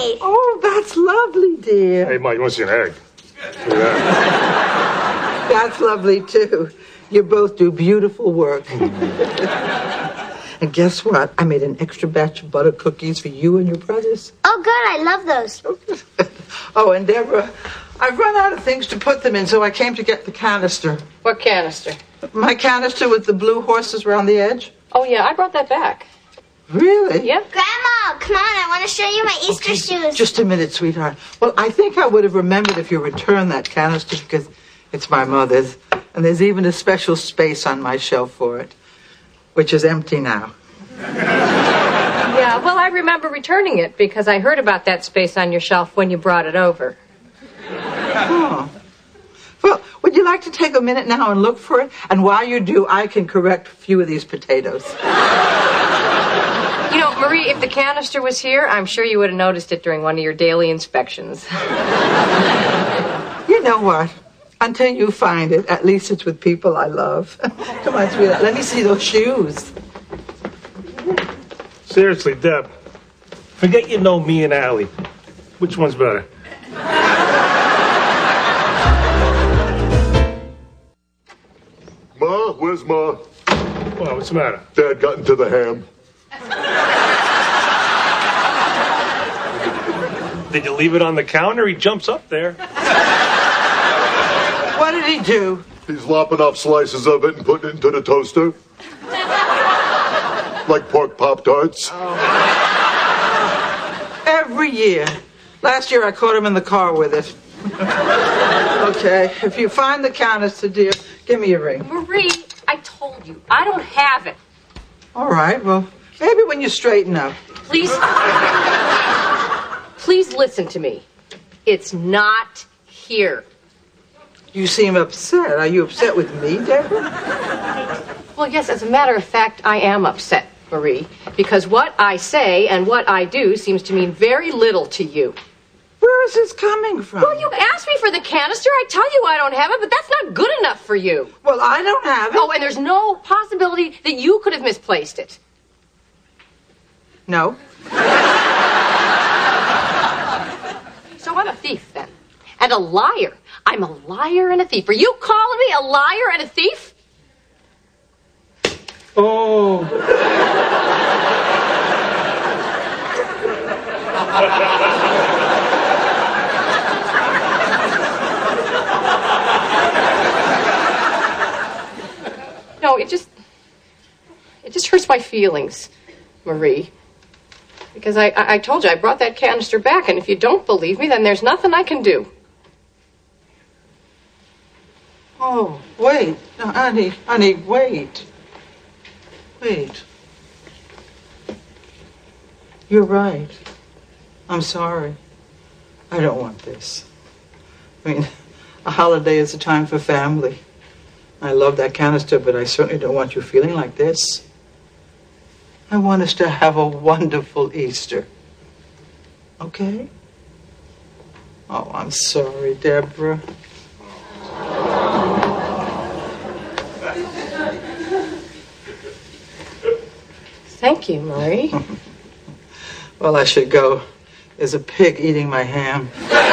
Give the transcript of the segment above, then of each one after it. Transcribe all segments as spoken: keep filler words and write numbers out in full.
life. Oh, that's lovely, dear. Hey, Mike, you want to see an egg? Yeah. That's lovely, too. You both do beautiful work. And guess what? I made an extra batch of butter cookies for you and your brothers. Oh, good. I love those. Oh, and Deborah, I've run out of things to put them in, so I came to get the canister. What canister? My canister with the blue horses around the edge. Oh, yeah, I brought that back. Really? Yeah. Grandma, come on. I want to show you my Easter Okay, shoes. just a minute, sweetheart. Well, I think I would have remembered if you returned that canister because it's my mother's. And there's even a special space on my shelf for it, which is empty now. Yeah, well, I remember returning it because I heard about that space on your shelf when you brought it over. Oh. Well, would you like to take a minute now and look for it? And while you do, I can correct a few of these potatoes. You know, Marie, if the canister was here, I'm sure you would have noticed it during one of your daily inspections. You know what? Until you find it, at least it's with people I love. Come on, sweetheart. Let me see those shoes. Seriously, Deb, forget you know me and Allie. Which one's better? Ma, where's Ma? Well, what's the matter? Dad got into the ham. Did you leave it on the counter? He jumps up there. What did he do? He's lopping off slices of it and putting it into the toaster. Like pork Pop-Tarts. Oh. Every year. Last year I caught him in the car with it. Okay, if you find the canister, dear, give me a ring. Marie, I told you, I don't have it. All right, well, maybe when you straighten up. Please, please listen to me. It's not here. You seem upset. Are you upset with me, Deborah? Well, yes, as a matter of fact, I am upset, Marie, because what I say and what I do seems to mean very little to you. Where is this coming from? Well, you asked me for the canister. I tell you I don't have it, but that's not good enough for you. Well, I don't have it. Oh, and there's no possibility that you could have misplaced it. No. So I'm a thief, then. And a liar. I'm a liar and a thief. Are you calling me a liar and a thief? Oh. No, it just... It just hurts my feelings, Marie. Because I, I, I told you I brought that canister back, and if you don't believe me, then there's nothing I can do. Oh, wait. No, honey, honey, wait. Wait. You're right. I'm sorry. I don't want this. I mean, a holiday is a time for family. I love that canister, but I certainly don't want you feeling like this. I want us to have a wonderful Easter. Okay? Oh, I'm sorry, Deborah. Thank you, Marie. Well, I should go. There's a pig eating my ham.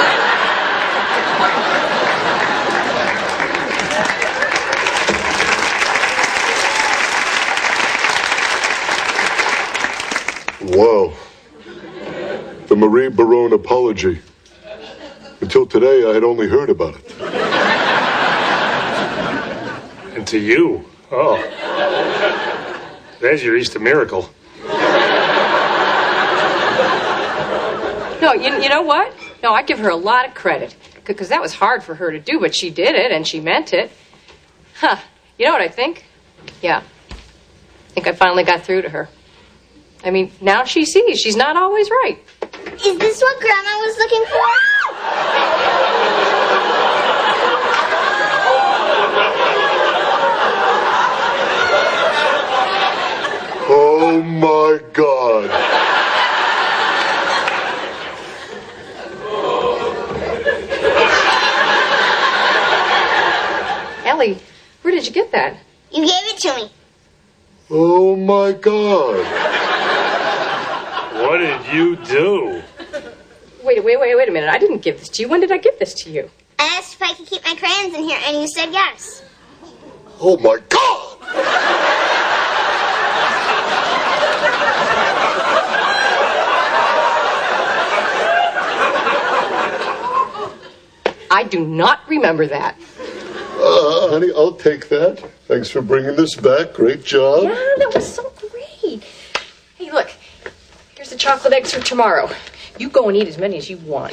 Wow. The Marie Barone apology. Until today, I had only heard about it. And to you. Oh. There's your Easter miracle. No, you, you know what? No, I give her a lot of credit. Because that was hard for her to do, but she did it, and she meant it. Huh. You know what I think? Yeah. I think I finally got through to her. I mean, now she sees she's not always right. Is this what Grandma was looking for? Oh, my God. Ellie, where did you get that? You gave it to me. Oh, my God. What did you do? Wait, wait, wait, wait a minute. I didn't give this to you. When did I give this to you? I asked if I could keep my crayons in here, and you said yes. Oh my God! I do not remember that. Uh, honey, I'll take that. Thanks for bringing this back. Great job. Yeah, that was so great. Hey, look. Here's the chocolate eggs for tomorrow. You go and eat as many as you want.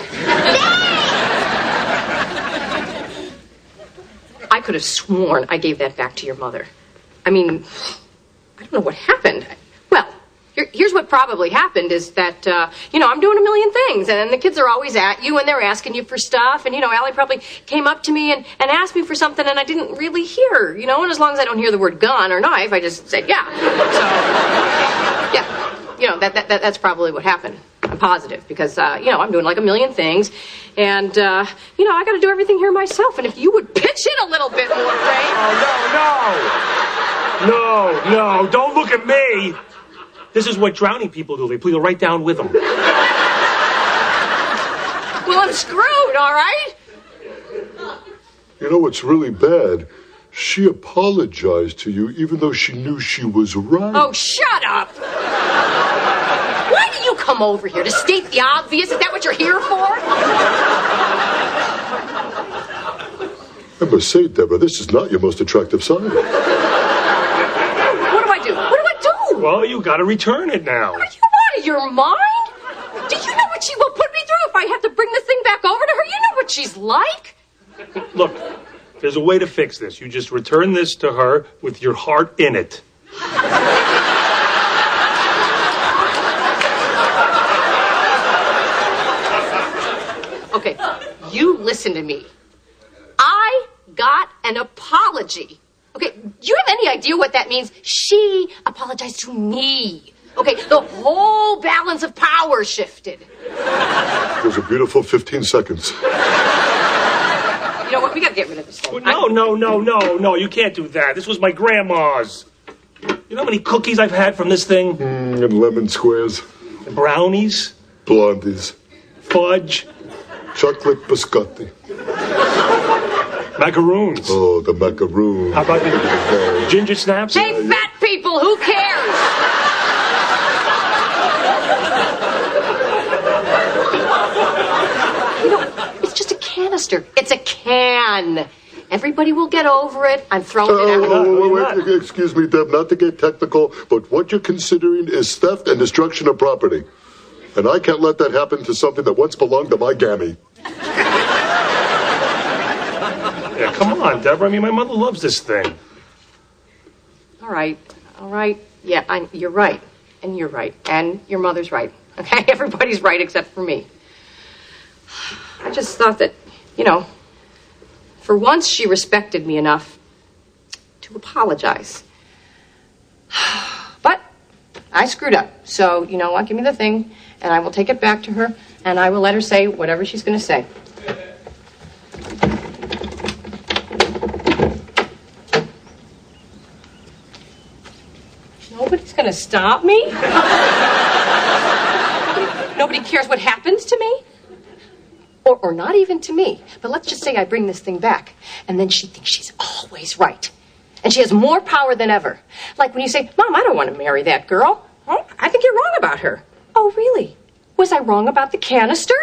I could have sworn I gave that back to your mother. I mean, I don't know what happened. Well, here, here's what probably happened is that, uh, you know, I'm doing a million things, and the kids are always at you, and they're asking you for stuff, and, you know, Allie probably came up to me and, and asked me for something, and I didn't really hear, you know, and as long as I don't hear the word gun or knife, I just said, yeah. So, yeah, you know, that, that, that that's probably what happened. I'm positive, because, uh, you know, I'm doing like a million things, and, uh, you know, I got to do everything here myself, and if you would pitch in a little bit more, Ray. Oh, no, no! No, no, don't look at me! This is what drowning people do. They plead right down with them. Well, I'm screwed, all right? You know what's really bad? She apologized to you even though she knew she was right. Oh, shut up! Why do you come over here? To state the obvious? Is that what you're here for? I must say, Deborah, this is not your most attractive side. What do I do? What do I do? Well, you gotta return it now. Are you out of your mind? Do you know what she will put me through if I have to bring this thing back over to her? You know what she's like. Look, there's a way to fix this. You just return this to her with your heart in it. Okay, you listen to me. I got an apology. Okay, do you have any idea what that means? She apologized to me. Okay, the whole balance of power shifted. It was a beautiful fifteen seconds. You know what? We gotta get rid of this thing. Well, no, no, no, no, no, you can't do that. This was my grandma's. You know how many cookies I've had from this thing? Mm, and lemon squares. Brownies, Blondies. fudge, Chocolate biscotti. macaroons. Oh, the macaroon. How about the ginger snaps? Hey, fat people, who cares? You know, it's just a canister. It's a can. Everybody will get over it. I'm throwing it out. Oh, wait, wait, excuse me, Deb, not to get technical, but what you're considering is theft and destruction of property. And I can't let that happen to something that once belonged to my gammy. Yeah, come on, Deborah. I mean, my mother loves this thing. All right, all right. Yeah, I'm, you're right. And you're right. And your mother's right. Okay? Everybody's right except for me. I just thought that, you know, for once she respected me enough to apologize. But I screwed up. So, you know what? Give me the thing, and I will take it back to her, and I will let her say whatever she's going to say. Nobody's going to stop me? Nobody, nobody cares what happens to me? Or, or not even to me. But let's just say I bring this thing back, and then she thinks she's always right. And she has more power than ever. Like when you say, Mom, I don't want to marry that girl. Huh? I think you're wrong about her. Oh, really? Was I wrong about the canister?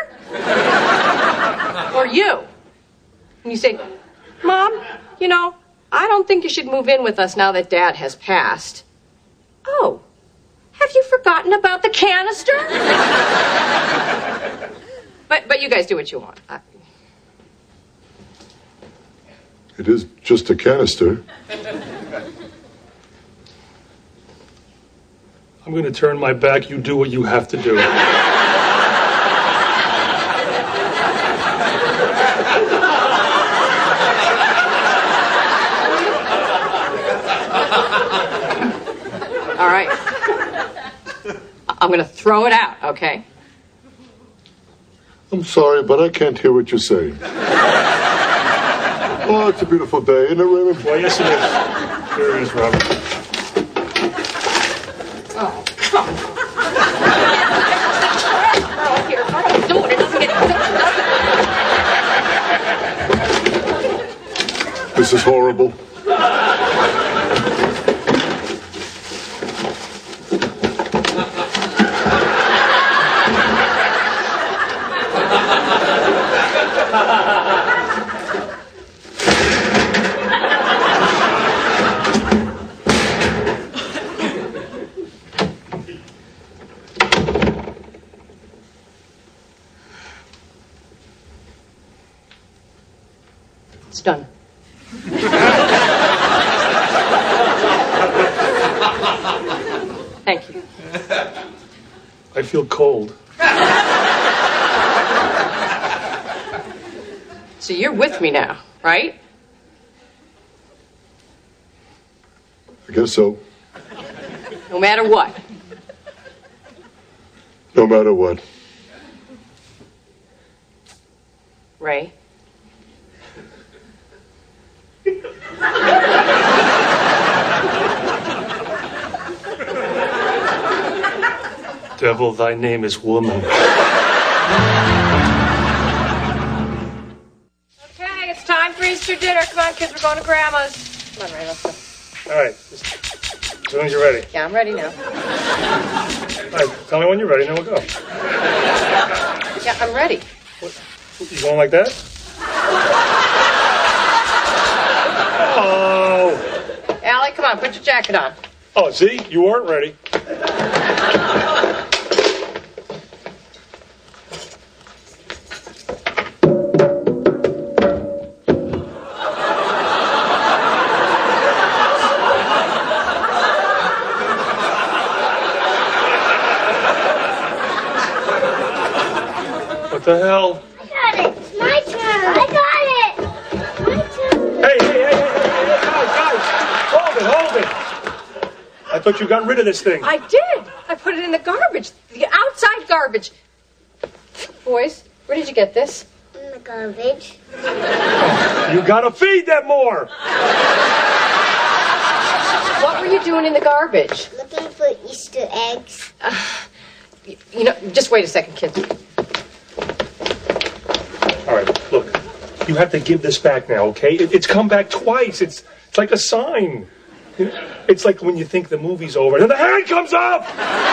Or you? And you say, Mom, you know, I don't think you should move in with us now that Dad has passed. Oh, have you forgotten about the canister? But but you guys do what you want. I... It is just a canister. I'm going to turn my back. You do what you have to do. All right. I'm going to throw it out, okay? I'm sorry, but I can't hear what you're saying. Oh, it's a beautiful day, isn't it, Raymond? Well, yes, it is. Here it is, Robert. Oh, come on. Oh, here, I don't do it. It doesn't get This is horrible. It's done. Thank you. I feel cold. So you're with me now, right? I guess so. No matter what. No matter what. Ray? Devil, thy name is woman. Okay, it's time for Easter dinner. Come on, kids, we're going to Grandma's. Come on, Ray, let's go. All right. As soon as you're ready. Yeah, I'm ready now. All right, tell me when you're ready, and then we'll go. Yeah, I'm ready. What? You going like that? Oh. Allie, come on, put your jacket on. Oh, see? You weren't ready. What the hell? I got it. It's my turn. I got it. My turn. Hey, hey, hey, hey, hey, hey, guys, guys! Hold it, hold it! I thought you got rid of this thing. I did. I put it in the garbage. The outside garbage. Boys, where did you get this? In the garbage. You gotta feed them more! What were you doing in the garbage? Looking for Easter eggs. Uh, you, you know, just wait a second, kids. All right, look, you have to give this back now, okay? It, it's come back twice. It's it's like a sign. It's like when you think the movie's over, and then the hand comes up.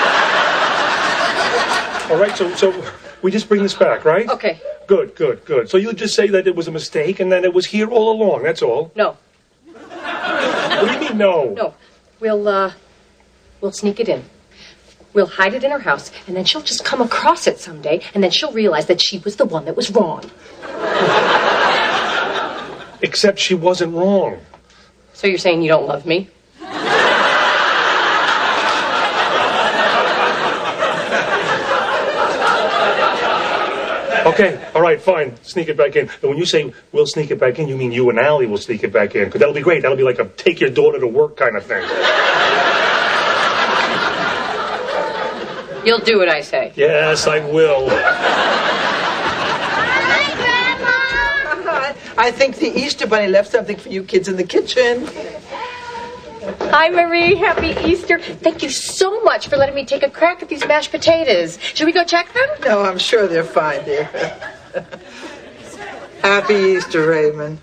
All right, so so we just bring this back, right? Okay. Good, good, good. So you'll just say that it was a mistake, and that it was here all along. That's all. No. What do you mean, no? No. We'll, uh, we'll sneak it in. We'll hide it in her house, and then she'll just come across it someday, and then she'll realize that she was the one that was wrong. Except she wasn't wrong. So you're saying you don't love me? Okay, all right, fine. Sneak it back in. And when you say we'll sneak it back in, you mean you and Allie will sneak it back in. Because that'll be great. That'll be like a take your daughter to work kind of thing. You'll do what I say. Yes, I will. Hi, Grandma. I think the Easter Bunny left something for you kids in the kitchen. Hi, Marie. Happy Easter. Thank you so much for letting me take a crack at these mashed potatoes. Should we go check them? No, I'm sure they're fine, dear. Happy Easter, Raymond.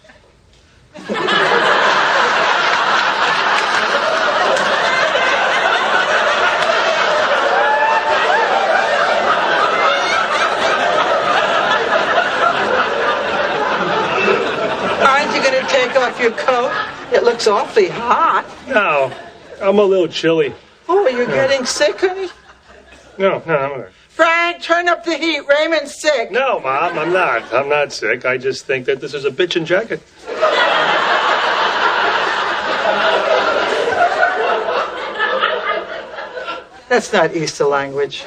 Aren't you going to take off your coat? It looks awfully hot. No, I'm a little chilly. Oh, you're getting sick, honey? No, no, I'm all right. Frank, turn up the heat. Raymond's sick. No, Mom, I'm not. I'm not sick. I just think that this is a bitchin' jacket. That's not Easter language.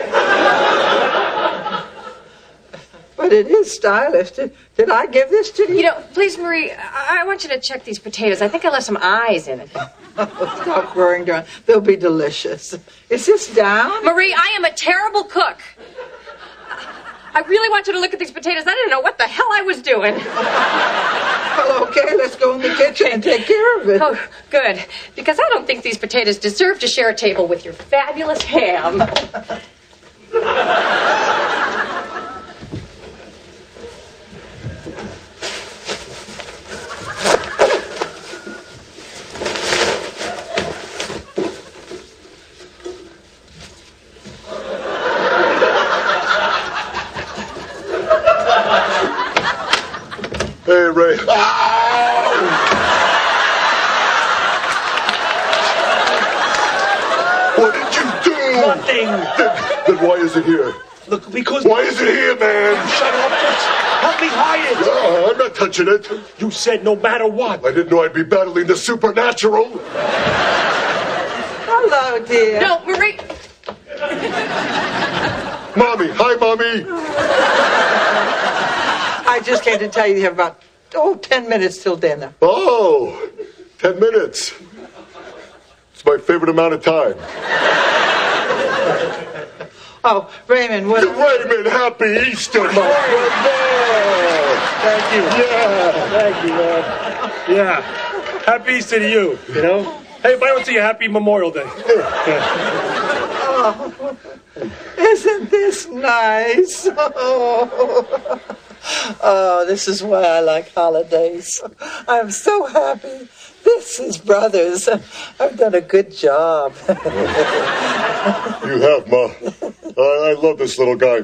But it is stylish. Did, did I give this to you? You know, please, Marie, I, I want you to check these potatoes. I think I left some eyes in it. Oh, stop worrying, darling. They'll be delicious. Is this down? Marie, I am a terrible cook. I really want you to look at these potatoes. I didn't know what the hell I was doing. Well, okay, let's go in the kitchen and take care of it. Oh, good. Because I don't think these potatoes deserve to share a table with your fabulous ham. Ray, Ray. Ow! What did you do? Nothing. Then, then why is it here? Look, because... Why is it here, man? Shut up. Just help me hide it. No, I'm not touching it. You said no matter what. I didn't know I'd be battling the supernatural. Hello, dear. No, Marie. Mommy, hi, Mommy. I just came to tell you you have about, oh, ten minutes till dinner. Oh, ten minutes. It's my favorite amount of time. Oh, Raymond, what... Raymond, happy Easter, my friend. Thank you. Yeah. Thank you, man. Yeah. Happy Easter to you, you know? Hey, if I don't see you, happy Memorial Day. Oh, isn't this nice? Oh. Oh, this is why I like holidays. I'm so happy. This is Brothers. I've done a good job. You have, Ma. I, I love this little guy.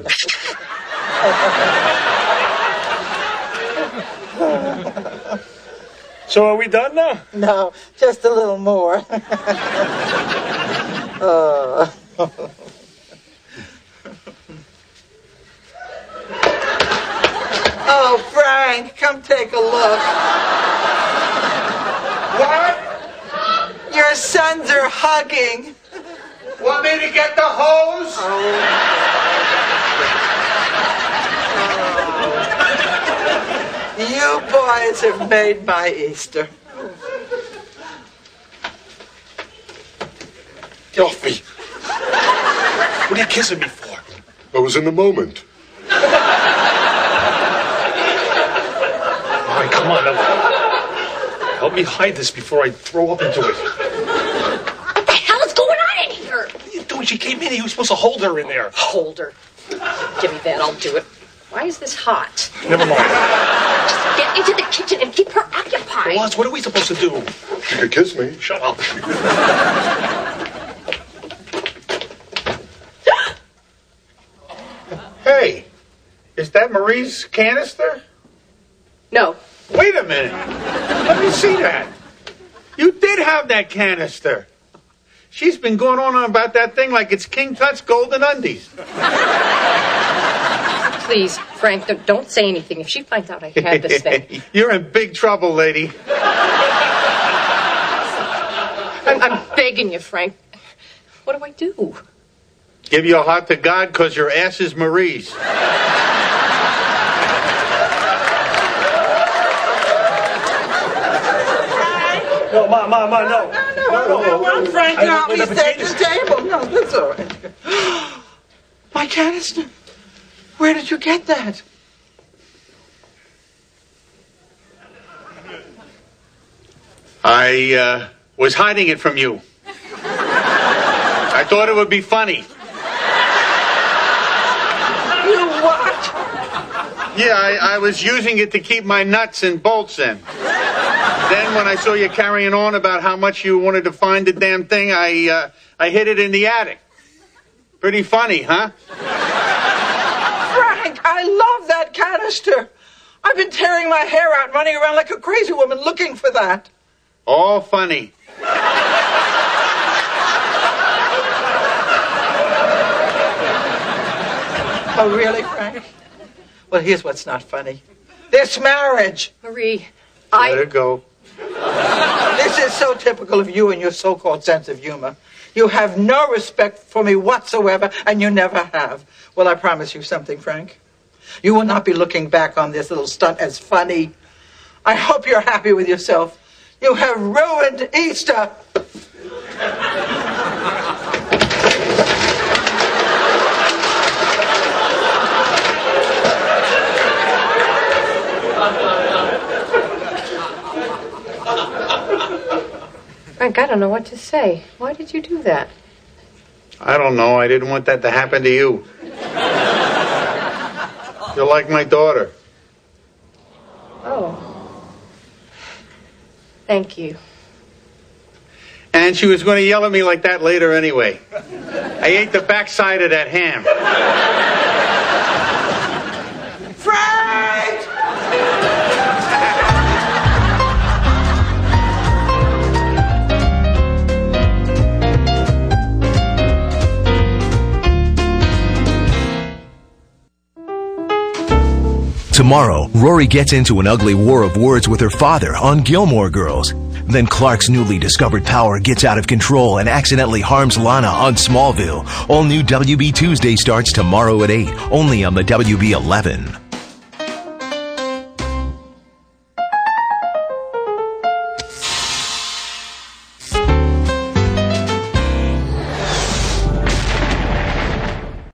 So are we done now? No, just a little more. Oh. Oh, Frank, come take a look. What? Your sons are hugging. Want me to get the hose? You boys have made my Easter. Get off me. What are you kissing me for? I was in the moment. All right, come on. Now. Help me hide this before I throw up into it. What the hell is going on in here? What are you doing? She came in here. You were supposed to hold her in there. Hold her. Give me that. I'll do it. Why is this hot? Never mind. Just get into the kitchen and keep her occupied. Laz, what are we supposed to do? You could kiss me. Shut up. Hey, is that Marie's canister? No. Wait a minute. Let me see that. You did have that canister. She's been going on about that thing like it's King Tut's golden undies. Please, Frank, don't- don't say anything. If she finds out I had this thing. You're in big trouble, lady. I'm, I'm begging you, Frank. What do I do? Give your heart to God because your ass is Marie's. No, Ma, Ma, Ma, no. No, no, I want Frank to help me I- I- set the table. No, that's all right. My canister. Where did you get that? I uh, was hiding it from you. I thought it would be funny. You what? Yeah, I, I was using it to keep my nuts and bolts in. Then when I saw you carrying on about how much you wanted to find the damn thing, I uh, I hid it in the attic. Pretty funny, huh? Frank, I love that canister. I've been tearing my hair out, running around like a crazy woman looking for that. All funny. Oh, really, Frank? Well, here's what's not funny. This marriage. Marie, Let I... it go. This is so typical of you and your so-called sense of humor. You have no respect for me whatsoever, and you never have. Well, I promise you something, Frank. You will not be looking back on this little stunt as funny. I hope you're happy with yourself. You have ruined Easter. Frank, I don't know what to say. Why did you do that? I don't know. I didn't want that to happen to you. You're like my daughter. Oh. Thank you. And she was going to yell at me like that later anyway. I ate the backside of that ham. Frank! Tomorrow, Rory gets into an ugly war of words with her father on Gilmore Girls. Then Clark's newly discovered power gets out of control and accidentally harms Lana on Smallville. All new W B Tuesday starts tomorrow at eight, only on the W B eleven.